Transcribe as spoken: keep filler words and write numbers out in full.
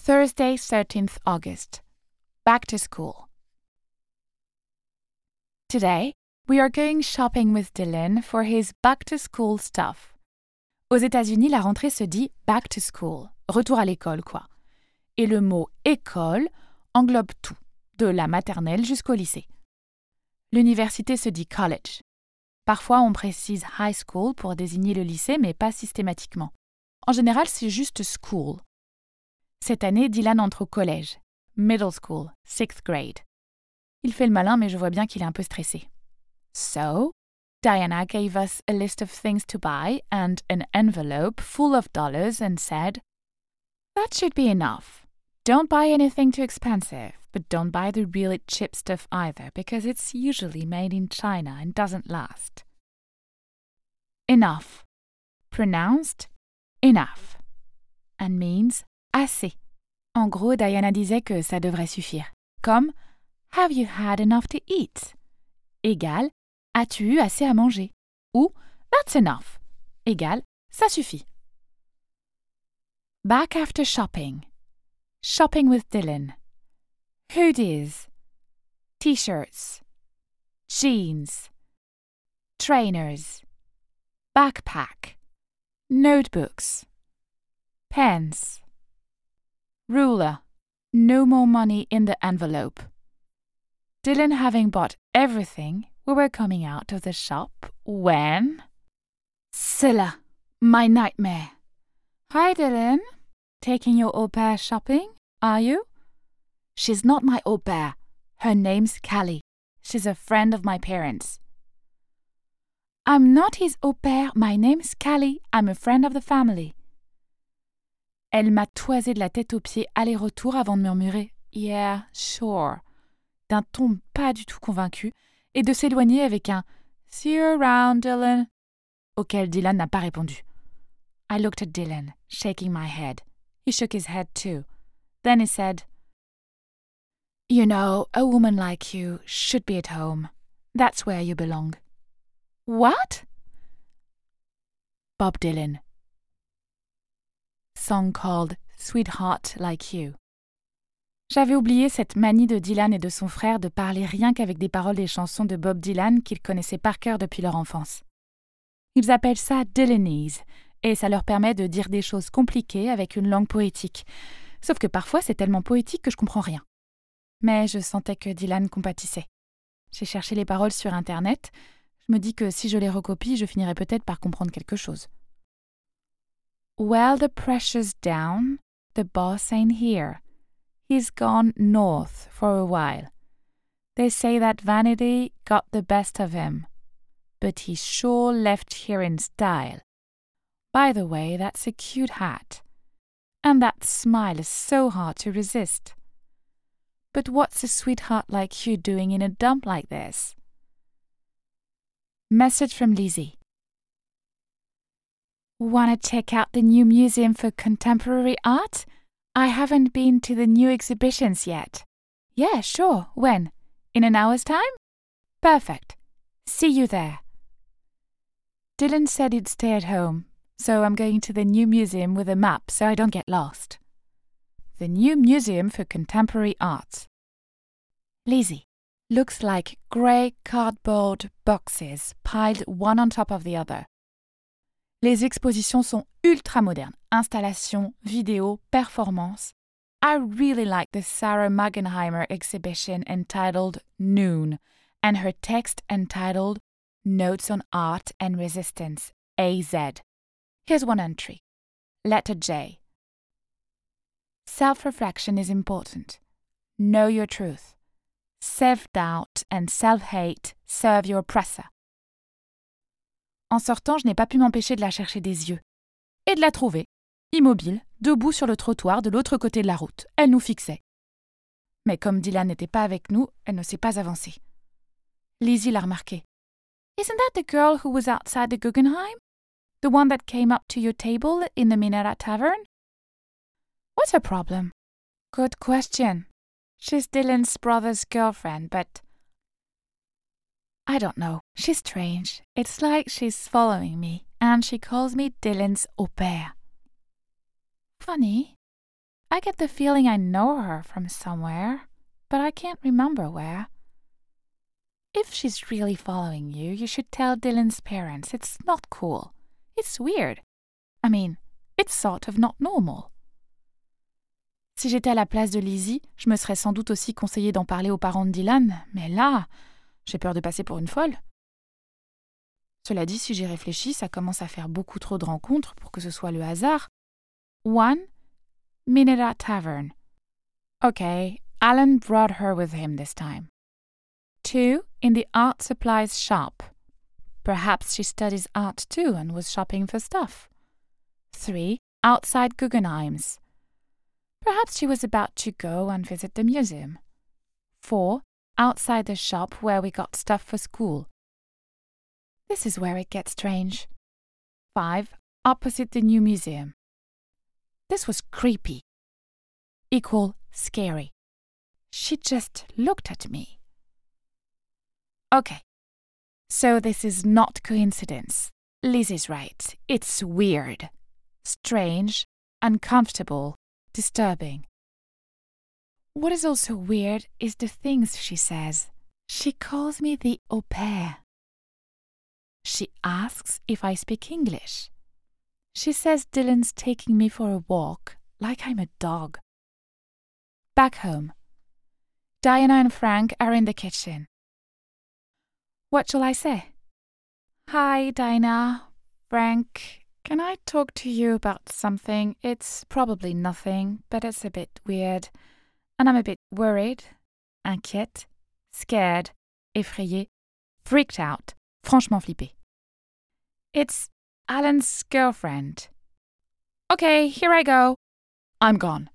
Thursday, thirteenth August. Back to school. Today, we are going shopping with Dylan for his back-to-school stuff. Aux États-Unis, la rentrée se dit back to school, retour à l'école, quoi. Et le mot école englobe tout, de la maternelle jusqu'au lycée. L'université se dit college. Parfois, on précise high school pour désigner le lycée, mais pas systématiquement. En général, c'est juste school. Cette année, Dylan entre au collège. Middle school, sixth grade. Il fait le malin, mais je vois bien qu'il est un peu stressé. So, Diana gave us a list of things to buy and an envelope full of dollars and said, "That should be enough. Don't buy anything too expensive, but don't buy the really cheap stuff either, because it's usually made in China and doesn't last." Enough. Pronounced enough. And means assez. En gros, Diana disait que ça devrait suffire. Comme Have you had enough to eat? Égal As-tu eu assez à manger? Ou That's enough. Égal Ça suffit. Back after shopping. Shopping with Dylan. Hoodies. T-shirts. Jeans. Trainers. Backpack. Notebooks. Pens. Ruler. No more money in the envelope. Dylan having bought everything, we were coming out of the shop when... Scylla, my nightmare. Hi, Dylan. Taking your au pair shopping, are you? She's not my au pair. Her name's Callie. She's a friend of my parents. I'm not his au pair. My name's Callie. I'm a friend of the family. Elle m'a toisé de la tête aux pieds aller-retour avant de murmurer « Yeah, sure » d'un ton pas du tout convaincu et de s'éloigner avec un « See you around, Dylan » auquel Dylan n'a pas répondu. I looked at Dylan, shaking my head. He shook his head too. Then he said, "You know, a woman like you should be at home. That's where you belong." What? Bob Dylan. Song called Sweetheart Like You. J'avais oublié cette manie de Dylan et de son frère de parler rien qu'avec des paroles des chansons de Bob Dylan qu'ils connaissaient par cœur depuis leur enfance. Ils appellent ça Dylanese, et ça leur permet de dire des choses compliquées avec une langue poétique. Sauf que parfois c'est tellement poétique que je comprends rien. Mais je sentais que Dylan compatissait. J'ai cherché les paroles sur Internet. Je me dis que si je les recopie, je finirais peut-être par comprendre quelque chose. Well, the pressure's down, the boss ain't here. He's gone north for a while. They say that vanity got the best of him. But he sure left here in style. By the way, that's a cute hat. And that smile is so hard to resist. But what's a sweetheart like you doing in a dump like this? Message from Lizzie. Want to check out the new Museum for Contemporary Art? I haven't been to the new exhibitions yet. Yeah, sure. When? In an hour's time? Perfect. See you there. Dylan said he'd stay at home, so I'm going to the new museum with a map so I don't get lost. The new Museum for Contemporary Art. Lizzie. Looks like grey cardboard boxes piled one on top of the other. Les expositions sont ultra modernes. Installation, vidéo, performance. I really like the Sarah Magenheimer exhibition entitled Noon and her text entitled Notes on Art and Resistance, A Z. Here's one entry. Letter J. Self-reflection is important. Know your truth. Self-doubt and self-hate serve your oppressor. En sortant, je n'ai pas pu m'empêcher de la chercher des yeux. Et de la trouver, immobile, debout sur le trottoir de l'autre côté de la route. Elle nous fixait. Mais comme Dylan n'était pas avec nous, elle ne s'est pas avancée. Lizzie l'a remarqué. Isn't that the girl who was outside the Guggenheim? The one that came up to your table in the Minetta Tavern? What's her problem? Good question. She's Dylan's brother's girlfriend, but... I don't know. She's strange. It's like she's following me, and she calls me Dylan's au pair. Funny. I get the feeling I know her from somewhere, but I can't remember where. If she's really following you, you should tell Dylan's parents. It's not cool. It's weird. I mean, it's sort of not normal. Si j'étais à la place de Lizzie, je me serais sans doute aussi conseillé d'en parler aux parents de Dylan, mais là, j'ai peur de passer pour une folle. Cela dit, si j'y réfléchis, ça commence à faire beaucoup trop de rencontres pour que ce soit le hasard. One, Minetta Tavern. Okay, Alan brought her with him this time. Two, in the art supplies shop. Perhaps she studies art too and was shopping for stuff. Three, outside Guggenheim's. Perhaps she was about to go and visit the museum. Four, outside the shop where we got stuff for school. This is where it gets strange. Five, opposite the new museum. This was creepy. Equal scary. She just looked at me. Okay, so this is not coincidence. Liz is right. It's weird. Strange, uncomfortable, disturbing. What is also weird is the things she says. She calls me the au pair. She asks if I speak English. She says Dylan's taking me for a walk, like I'm a dog. Back home. Diana and Frank are in the kitchen. What shall I say? Hi, Diana. Frank, can I talk to you about something? It's probably nothing, but it's a bit weird. And I'm a bit worried, inquiète, scared, effrayée, freaked out, franchement flippée. It's Alan's girlfriend. Okay, here I go. I'm gone.